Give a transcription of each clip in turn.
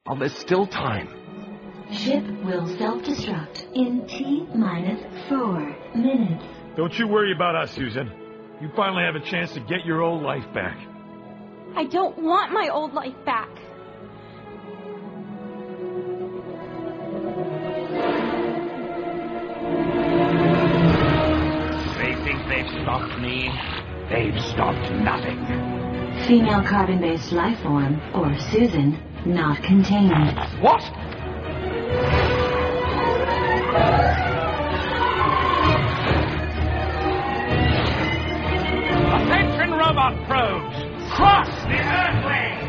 while there's still time. Ship will self-destruct in T-4 minutes. Don't you worry about us, Susan. You finally have a chance to get your old life back. I don't want my old life back. They think they've stopped me. They've stopped nothing. Female carbon-based life form, or Susan, not contained. What? Attention, robot probes! Cross the Earthway!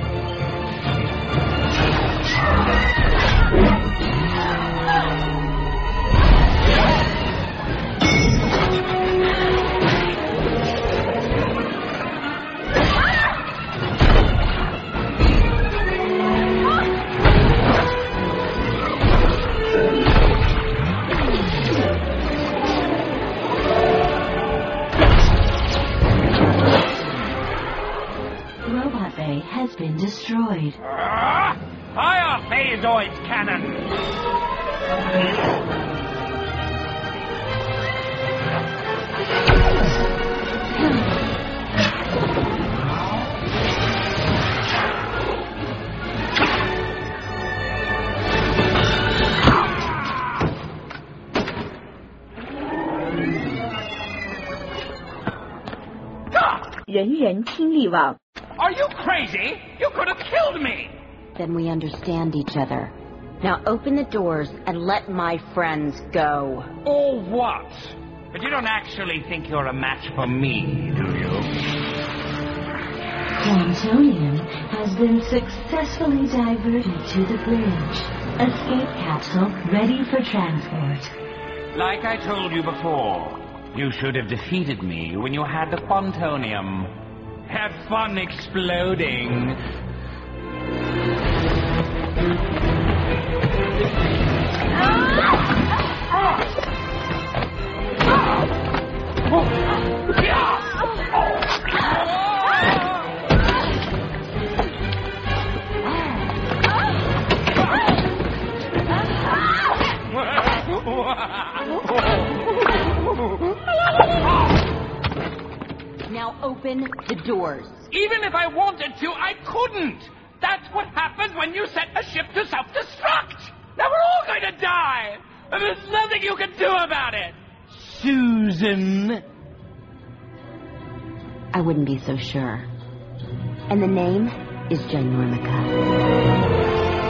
Robot Bay has been destroyed. Fire phasoid cannon! Are you crazy? You could have killed me! Then we understand each other. Now open the doors and let my friends go. Or what? But you don't actually think you're a match for me, do you? Plantonium has been successfully diverted to the bridge. Escape capsule ready for transport. Like I told you before, you should have defeated me when you had the Plantonium. Have fun exploding. Now open the doors. Even if I wanted to, I couldn't. That's what happens when you set a ship to self-destruct. Now we're all going to die. And there's nothing you can do about it. Susan. I wouldn't be so sure. And the name is Ginormica.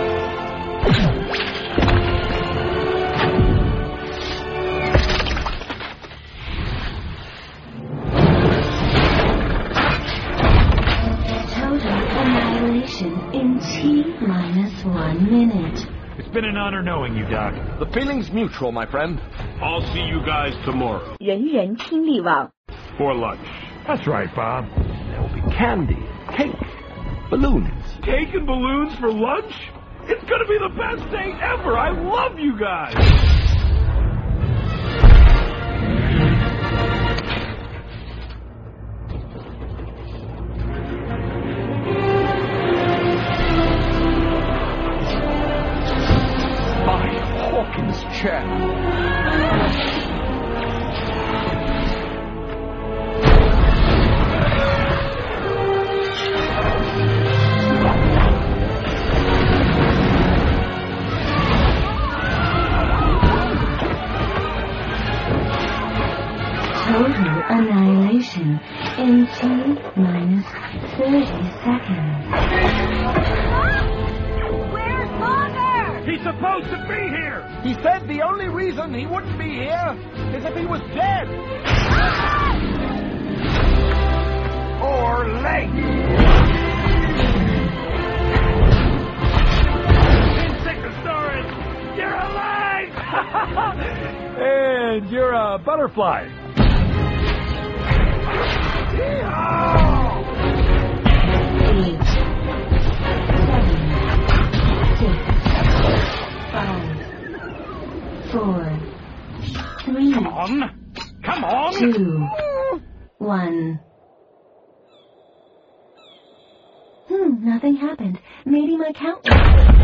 In T-1 minute. It's been an honor knowing you, Doc. The feeling's mutual, my friend. I'll see you guys tomorrow. 人人听力网 For lunch. That's right, Bob. There will be candy, cake, balloons. Cake and balloons for lunch? It's gonna be the best day ever! I love you guys! Hawkins' chair. Total annihilation in T-30 seconds. Where's Father? He's supposed to be here! He said the only reason he wouldn't be here is if he was dead. Or late. Insectosaurus! You're alive! And you're a butterfly. 8, 7, 6, 5, 4, 3, Come on! Come on! 2, 1. Nothing happened. Maybe my count